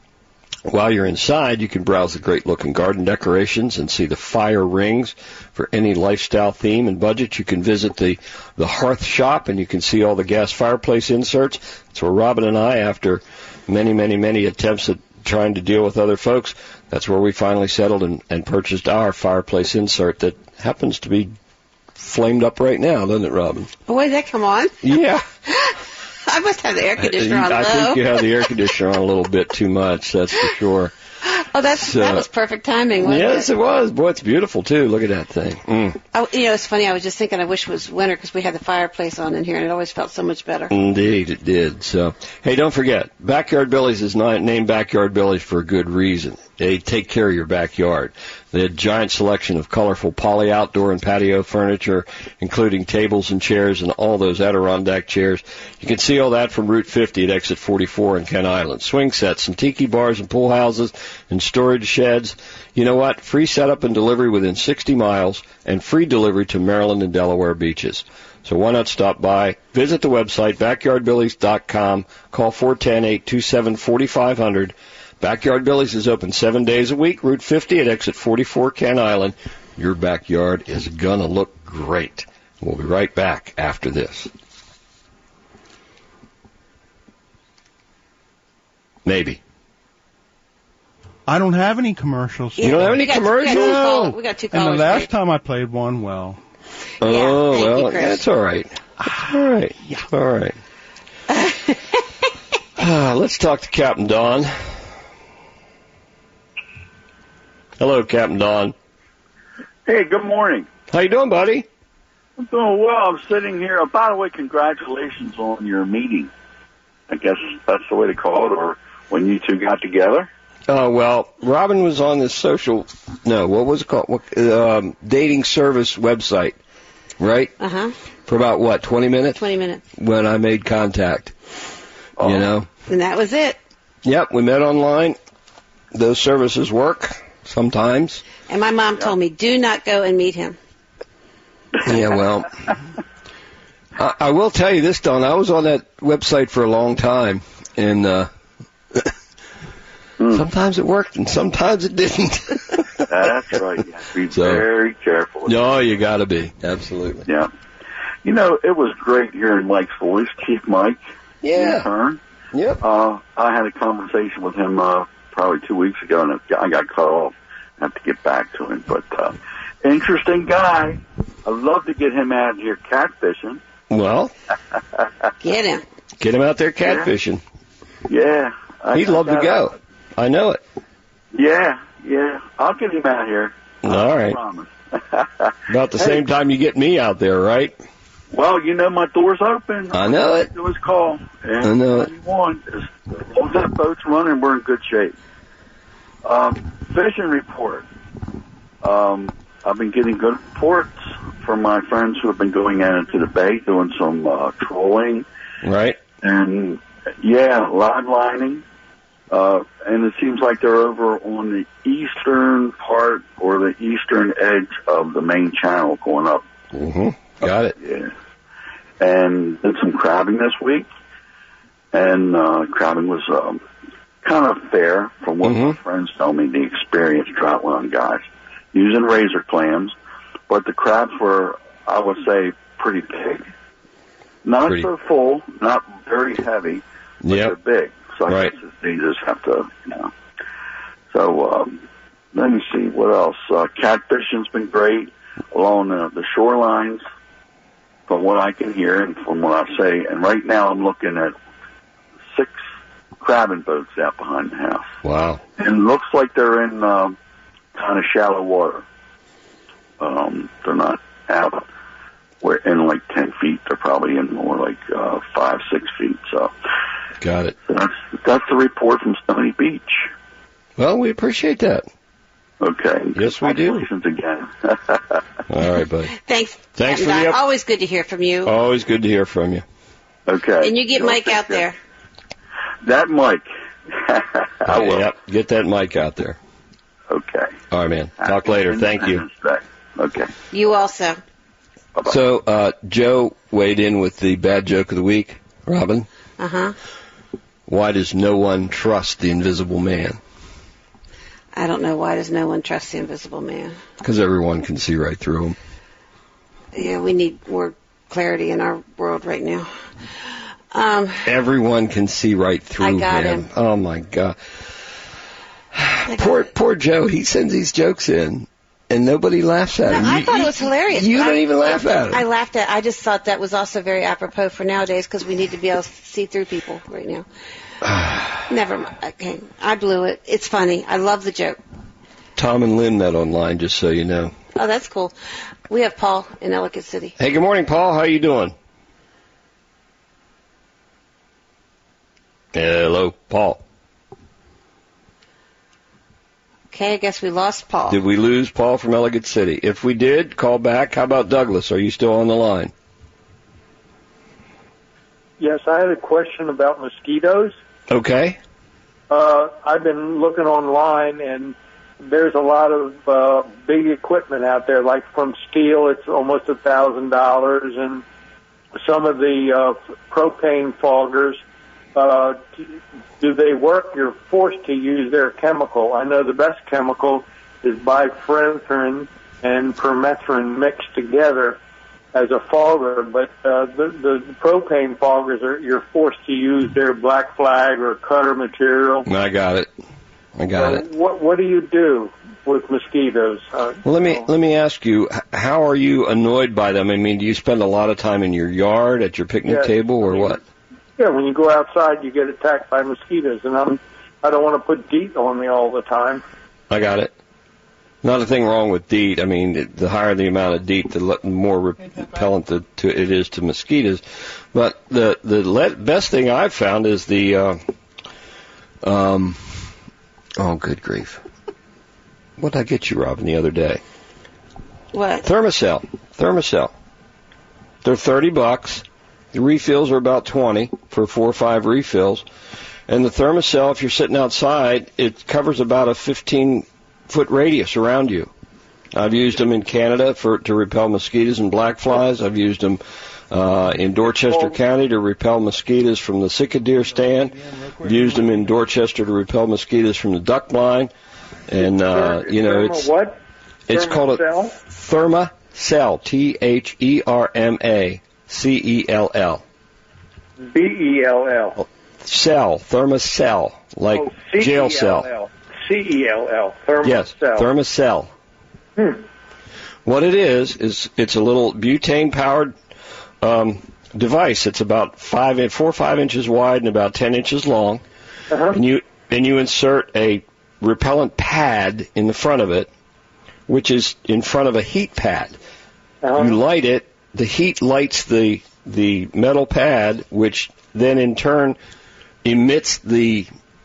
While you're inside, you can browse the great-looking garden decorations and see the fire rings for any lifestyle theme and budget. You can visit the, the hearth shop, and you can see all the gas fireplace inserts. That's where Robin and I, after many, many, many attempts at trying to deal with other folks, that's where we finally settled and, and purchased our fireplace insert that happens to be flamed up right now, doesn't it, Robin? Oh, wait, that come on? Yeah. I must have the air conditioner on low. I think you have the air conditioner on a little bit too much, that's for sure. Oh, that's so, that was perfect timing, wasn't yes, it? it was. Boy, it's beautiful, too. Look at that thing. Mm. Oh, you know, it's funny. I was just thinking I wish it was winter because we had the fireplace on in here, and it always felt so much better. Indeed, it did. So, hey, don't forget, Backyard Billy's is not named Backyard Billy's for a good reason. they take care of your backyard. They had a giant selection of colorful poly outdoor and patio furniture, including tables and chairs and all those Adirondack chairs. You can see all that from Route fifty at exit forty-four in Kent Island. Swing sets and tiki bars and pool houses and storage sheds. You know what? Free setup and delivery within sixty miles and free delivery to Maryland and Delaware beaches. So why not stop by? Visit the website, backyard billies dot com. Call four one zero, eight two seven, four five zero zero. Backyard Billy's is open seven days a week, Route fifty at exit forty-four, Kent Island. Your backyard is going to look great. We'll be right back after this. Maybe. I don't have any commercials. You don't have any We got- commercials? We got two, call, we got two And the callers. last right? time I played one, well. Oh, thank you, well, Chris. that's all right. That's all right. Yeah. All right. Ah, let's talk to Captain Don. Hello, Captain Don. Hey, good morning. How you doing, buddy? I'm doing well. I'm sitting here. Oh, by the way, congratulations on your meeting. I guess that's the way to call it, or when you two got together. Oh, well, Robin was on this social, no, what was it called? What, um, dating service website, right? Uh-huh. For about, what, twenty minutes? twenty minutes. When I made contact, Oh. you know? And that was it. Yep, we met online. Those services work sometimes. And my mom told me, do not go and meet him. Yeah, well, I, I will tell you this, Don. I was on that website for a long time, and uh, Mm. sometimes it worked and sometimes it didn't. That's right. You have to be So- very careful. No, you got to be. Absolutely. Yeah. You know, it was great hearing Mike's voice, Chief Mike. Yeah. In turn. Yep. Uh, I had a conversation with him uh, probably two weeks ago, and I got cut off. I have to get back to him. But uh, interesting guy. I'd love to get him out here catfishing. Well, Get him. get him out there catfishing. Yeah. I, He'd love I to got- go. I know it. Yeah, yeah. I'll get him out here. All I right. promise. About the Hey. same time you get me out there, right? Well, you know my door's open. I know it. Do his call. And I know it. You want. As long as that boat's running, we're in good shape. Um, fishing report. Um, I've been getting good reports from my friends who have been going out into the bay doing some uh, trolling. Right. And, yeah, line lining. Uh, and it seems like they're over on the eastern part or the eastern edge of the main channel going up. Mm-hmm. Got it. Yeah. And did some crabbing this week. And uh, crabbing was um, kind of fair from what my friends tell me, the experienced trout line guys, using razor clams. But the crabs were, I would say, pretty big. Not Pretty. so full, not very heavy, but Yep. they're big. So I Right. guess they just have to, you know. So um, let me see, what else? Uh, catfishing's been great along the, the shorelines, from what I can hear and from what I say. And right now I'm looking at six crabbing boats out behind the house. Wow. And it looks like they're in um, kind of shallow water. Um, they're not out we're in like ten feet. They're probably in more like uh, five, six feet. So Got it. that's that's the report from Stony Beach. Well, we appreciate that. Okay. Yes, we do. Congratulations again. All right, buddy. Thanks. Thanks Captain for the Don. up- Always good to hear from you. Always good to hear from you. Okay. And you get You'll Mike take out care. there. That Mike. I will. Yep. Get that mic out there. Okay. All right, man. Talk later. Thank you. Independence Day. Okay. You also. So, uh, Joe weighed in with the bad joke of the week. Robin, Uh-huh. why does no one trust the invisible man? I don't know why does no one trust the invisible man. Because everyone can see right through him. Yeah, we need more clarity in our world right now. Um, Everyone can see right through I got him. him. Oh, my God. Poor, poor Joe. He sends these jokes in, and nobody laughs at no, him. I You- thought it was hilarious. You but don't I- even laugh at him. I laughed at. I just thought that was also very apropos for nowadays because we need to be able to see through people right now. Never mind. Okay, I blew it. It's funny. I love the joke. Tom and Lynn met online, just so you know. Oh, that's cool. We have Paul in Ellicott City. Hey, good morning, Paul. How you doing? Hello, Paul. Okay, I guess we lost Paul. Did we lose Paul from Ellicott City? If we did, call back. How about Douglas? Are you still on the line? Yes, I had a question about mosquitoes. Okay. Uh, I've been looking online, and there's a lot of uh, big equipment out there. Like from steel, it's almost a thousand dollars, and some of the uh, propane foggers. Uh, do they work? You're forced to use their chemical. I know the best chemical is bifenthrin and permethrin mixed together as a fogger, but uh, the, the propane foggers are you're forced to use their Black Flag or Cutter material. I got it. I got uh, it. What what do you do with mosquitoes? Uh, Well, let me let me ask you: h- how are you annoyed by them? I mean, do you spend a lot of time in your yard at your picnic Yes. table, or I mean, what? Yeah, when you go outside, you get attacked by mosquitoes, and I'm I don't want to put DEET on me all the time. I got it. Not a thing wrong with DEET. I mean, it- the higher the amount of DEET, the le- more repellent to, to it is to mosquitoes. But the the le- best thing I've found is the uh, um oh, good grief! What did I get you, Robin, the other day? What? Thermacell. Thermacell. They're thirty bucks. The refills are about twenty for four or five refills. And the Thermacell, if you're sitting outside, it covers about a fifteen foot radius around you. I've used them in Canada for to repel mosquitoes and black flies. I've used them uh, in Dorchester County to repel mosquitoes from the Cicadere stand. I've used them in Dorchester to repel mosquitoes from the duck blind. And, uh, you know, Therma it's what? it's called a Thermacell? Thermacell, T H E R M A C E L L. B E L L. Cell, Thermacell, like Oh, C E L L. jail cell. C E L L. Thermacell. Yes, Thermacell. Hmm. What it is is it's a little butane-powered um, device. It's about five, in- four or five inches wide and about ten inches long, Uh-huh. and you and you insert a repellent pad in the front of it, which is in front of a heat pad. Uh-huh. You light it. The heat lights the the metal pad, which then in turn emits the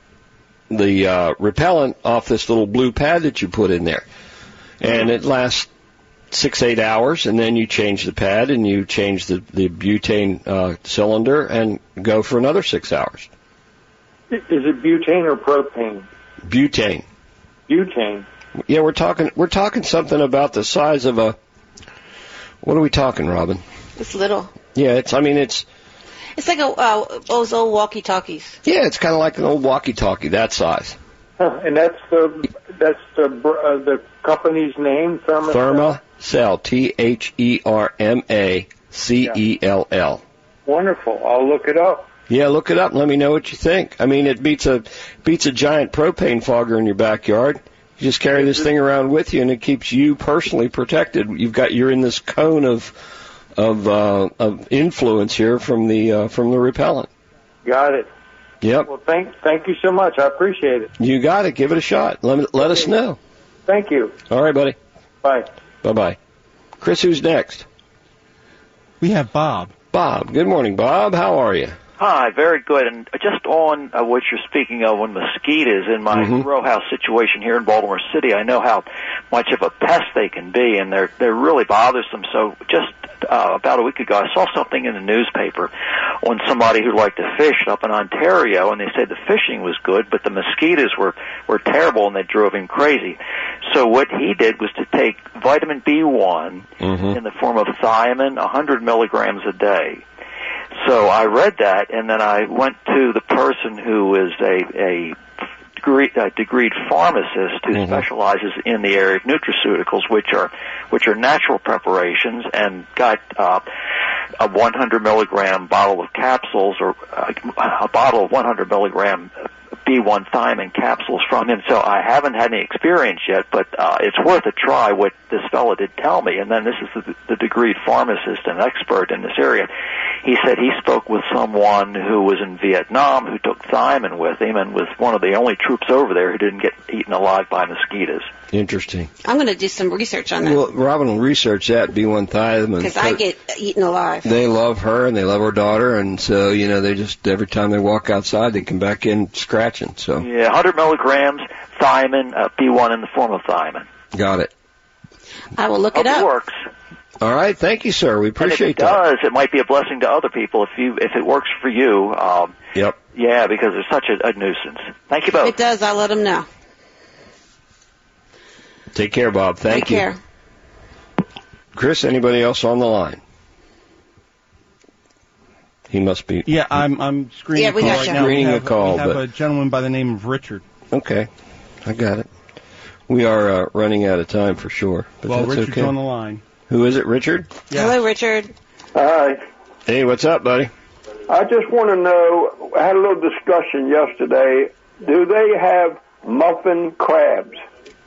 the uh, repellent off this little blue pad that you put in there, and it lasts six eight hours, and then you change the pad and you change the the butane uh, cylinder and go for another six hours. Is it butane or propane? Butane. Butane. Yeah, we're talking we're talking something about the size of a. What are we talking, Robin? It's little. Yeah, it's. I mean, it's. It's like a, uh, those old walkie-talkies. Yeah, it's kind of like an old walkie-talkie, that size. Huh, and that's the that's the br- uh, the company's name, Thermacell. Thermacell, T H E R M A C E L L. Wonderful. I'll look it up. Yeah, look it up and let me know what you think. I mean, it beats a beats a giant propane fogger in your backyard. You just carry this thing around with you, and it keeps you personally protected. You've got you're in this cone of of uh, of influence here from the uh, from the repellent. Got it. Yep. Well, thank thank you so much. I appreciate it. You got it. Give it a shot. Let me, let us know. Thank you. All right, buddy. Bye. Bye bye. Chris, who's next? We have Bob. Bob. Good morning, Bob. How are you? Hi, very good. And just on uh, what you're speaking of on mosquitoes, in my Mhm. row house situation here in Baltimore City, I know how much of a pest they can be, and they're they're really bothersome. So just uh, about a week ago, I saw something in the newspaper on somebody who liked to fish up in Ontario, and they said the fishing was good, but the mosquitoes were were terrible, and they drove him crazy. So what he did was to take vitamin B one Mhm. in the form of thiamine, one hundred milligrams a day. So I read that, and then I went to the person who is a, a degree, a degreed pharmacist who Mhm. specializes in the area of nutraceuticals, which are which are natural preparations, and got uh, a one hundred milligram bottle of capsules, or uh, a bottle of one hundred milligram B one thiamine capsules from him. So I haven't had any experience yet, but uh, it's worth a try what this fellow did tell me. And then this is the, the degreed pharmacist and expert in this area. He said he spoke with someone who was in Vietnam who took thiamine with him and was one of the only troops over there who didn't get eaten alive by mosquitoes. Interesting. I'm going to do some research on that Well, Robin will research that B one thiamine. because I get eaten alive. They love her and they love her daughter, and so you know they just every time they walk outside they come back in scratching. So Yeah, one hundred milligrams thiamine, uh, P one in the form of thiamine. Got it. I will look Hope it up. It works. All right. Thank you, sir. We appreciate and if it that. does, it might be a blessing to other people if you if it works for you. Um, yep. Yeah, because it's such a, a nuisance. Thank you both. If it does, I'll let them know. Take care, Bob. Thank Take you. care. Chris, anybody else on the line? He must be. Yeah, I'm I'm screening Yeah, a we call got right you. now. Screening we a have, call, we have but- a gentleman by the name of Richard. Okay. I got it. We are uh, running out of time for sure. But Well, that's Richard's okay. on the line. Who is it, Richard? Yeah. Hello, Richard. Hi. Hey, what's up, buddy? I just want to know, I had a little discussion yesterday. Do they have muffin crabs?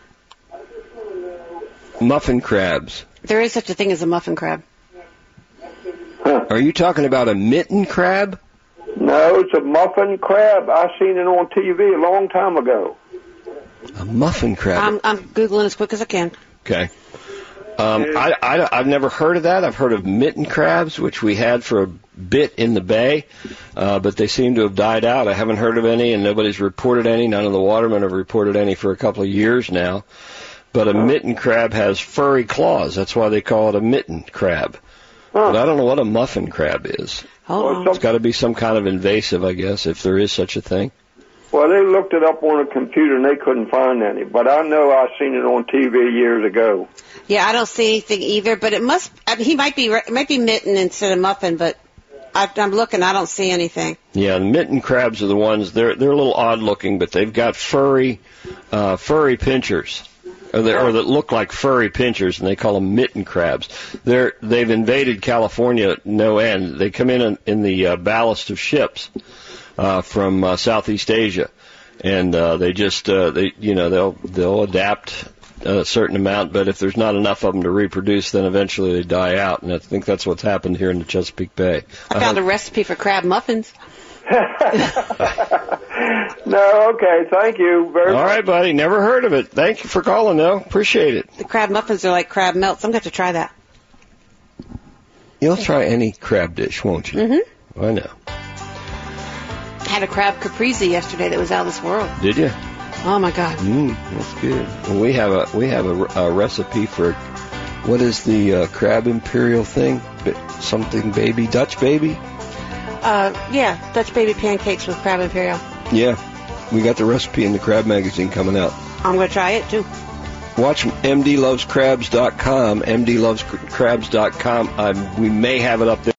Muffin crabs. There is such a thing as a muffin crab. Are you talking about a mitten crab? No, it's a muffin crab. I seen it on T V a long time ago. A muffin crab. I'm, I'm Googling as quick as I can. Okay. Um, I, I, I've never heard of that. I've heard of mitten crabs, which we had for a bit in the bay, uh, but they seem to have died out. I haven't heard of any, and nobody's reported any. None of the watermen have reported any for a couple of years now. But a mitten crab has furry claws. That's why they call it a mitten crab. But I don't know what a muffin crab is. Hold It's got to be some kind of invasive, I guess, if there is such a thing. Well, they looked it up on a computer and they couldn't find any, but I know I seen it on T V years ago. Yeah, I don't see anything either, but it must, I mean, he might be, it might be mitten instead of muffin, but I, I'm looking, I don't see anything. Yeah, the mitten crabs are the ones, they're they're a little odd looking, but they've got furry uh, furry pinchers. Or, they, or that look like furry pinchers, and they call them mitten crabs. They're they've invaded California no end. They come in in, in the uh, ballast of ships uh, from uh, Southeast Asia, and uh, they just uh, they you know they'll they'll adapt a certain amount, but if there's not enough of them to reproduce, then eventually they die out. And I think that's what's happened here in the Chesapeake Bay. I found a recipe for crab muffins. No, okay, thank you very All much. right, buddy. Never heard of it. Thank you for calling, though. Appreciate it. The crab muffins are like crab melts. I'm going to have to try that. You'll try any crab dish, won't you? Mm-hmm. I know. I had a crab caprese yesterday that was out of this world. Did you? Oh my God. Mm, that's good. Well, we have a we have a, a recipe for what is the uh, crab imperial thing? Ba- something baby Dutch baby? Uh, yeah, Dutch baby pancakes with crab imperial. Yeah, we got the recipe in the Crab magazine coming out. I'm going to try it too. Watch M D loves crabs dot com, M D loves crabs dot com. Um, we may have it up there.